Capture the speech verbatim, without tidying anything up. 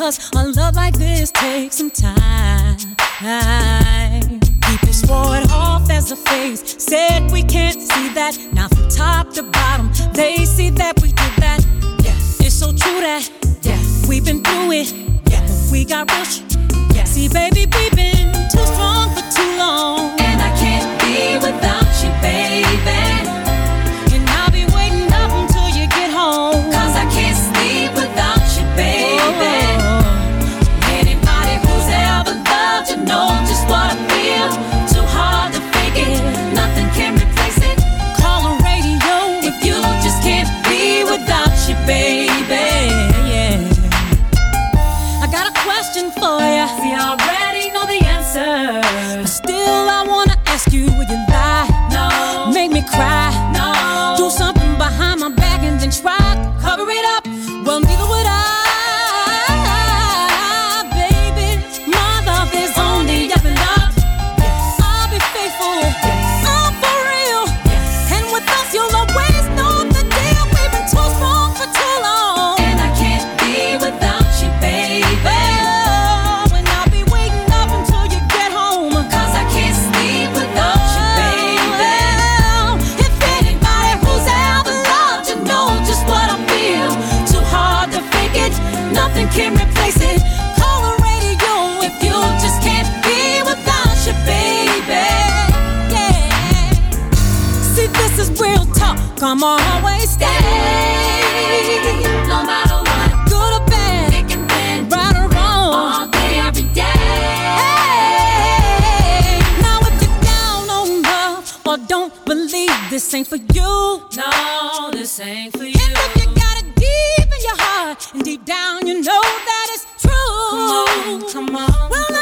Cause a love like this takes some time. People swore it off as a phase, said we can't see that. Now from top to bottom, they see that we did that. Yes, it's so true that yes, we've been through it. Yes, we got real shit. Yes, see baby, we've been too strong for too long, and I can't be without you, baby. And I'll be waiting up until you get home, cause I can't sleep without you, baby. Oh. Anybody who's ever loved you know just what I feel. Too hard to fake it, nothing can replace it. Call the radio if you just can't be without you, baby. Yeah. I got a question for you. See, I already know the answer, but still I wanna ask you, will you lie? No. Make me cry? No. Do something behind my back and then try to cover it up? Well, neither would I, baby. My love is only up and up. Yes. I'll be faithful. Yes. I'm for real. Yes. And with us, you'll always know the deal. We've been too strong for too long, and I can't be without you, baby. Oh, and I'll be waiting up until you get home, cause I can't sleep without you, baby. If anybody who's ever loved you know just what I feel. Too hard to fake it, nothing can replace it. Call the radio if you just can't be without you, baby. Yeah. See, this is real talk, I'ma always stay. No matter what, good or bad, thick and thin, right or wrong, all day, every day. Hey, now if you're down on love or don't believe this ain't for you, no, this ain't for you. And if you got it deep in your heart and deep down you know that it's true, come on, come on. Well,